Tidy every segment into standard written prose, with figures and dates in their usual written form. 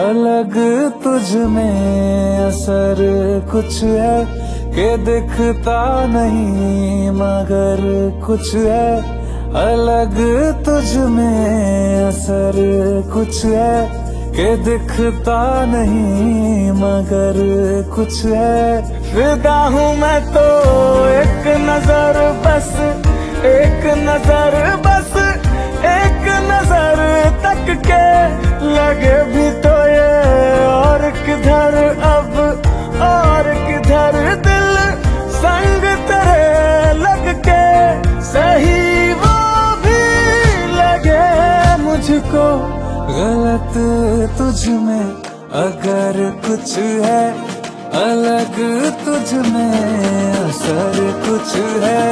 अलग तुझ में असर कुछ है कि दिखता नहीं मगर कुछ है। अलग तुझ में असर कुछ है कि दिखता नहीं मगर कुछ है। फिदा हूँ मैं तो एक नजर बस, एक नजर बस, एक नजर तक के लगे भी तो ये और किधर अब और किधर दिल संग तेरे लग के सही वो भी लगे मुझको। गलत तुझ में अगर कुछ है, अलग तुझ में असर कुछ है।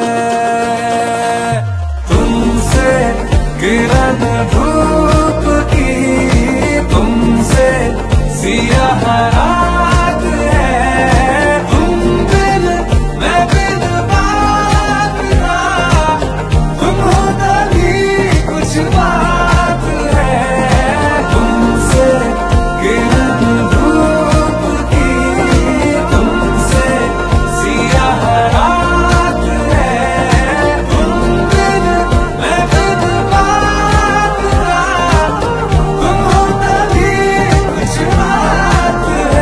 तुमसे किरण धूप की, तुमसे सियाह रात है। तुम बिन मैं बिन बात ना, तुम हो तभी कुछ बात है। तुमसे किरण धूप की, तुमसे सियाह रात है। तुम बिन मैं बिन बात ना, तुम हो तभी कुछ बात है।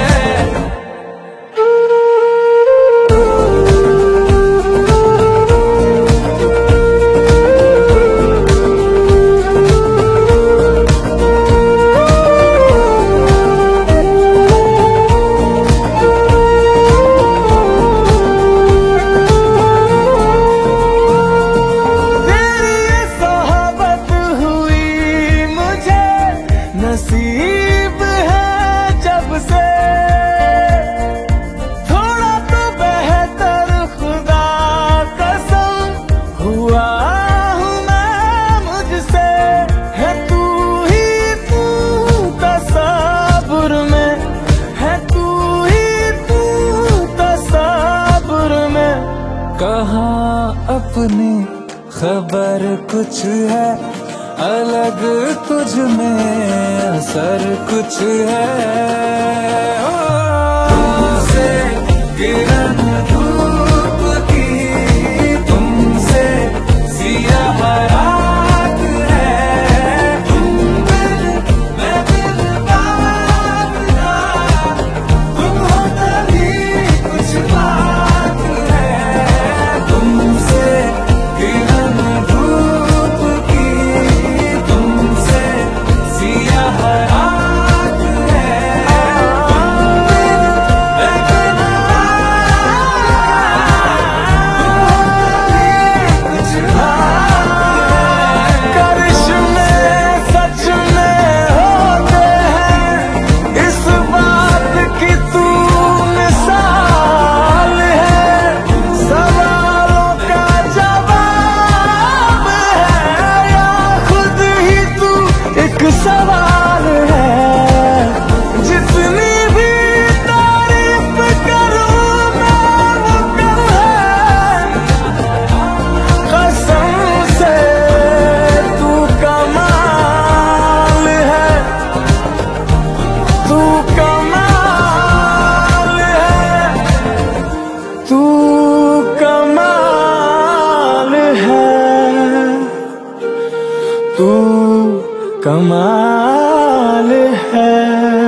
नसीब है जब से थोड़ा तो बेहतर, खुदा कसम हुआ हूँ मैं मुझसे। है तू ही तू तसव्वुर में, है तू ही तू तसव्वुर में। कहाँ अपनी खबर कुछ है, अलग तुझ में असर कुछ है। तुमसे किरण धूप की, तुमसे सियाह रात है। तुम बिन मैं बिन बात ना, तुम हो तभी कुछ बात है। तुमसे किरण धूप की, तुमसे सियाह रात है। तुम बिन मैं बिन कुछ बात है। करिश्मे सच में होते हैं, इस बात की तू मिसाल है। सवालों का जवाब है या खुद ही तू एक सवाल है। जितनी भी तारीफ करूं मैं वो कम है। कसम से तू कमाल है, तू कमाल है, तू कमाल है, तू कमाल है।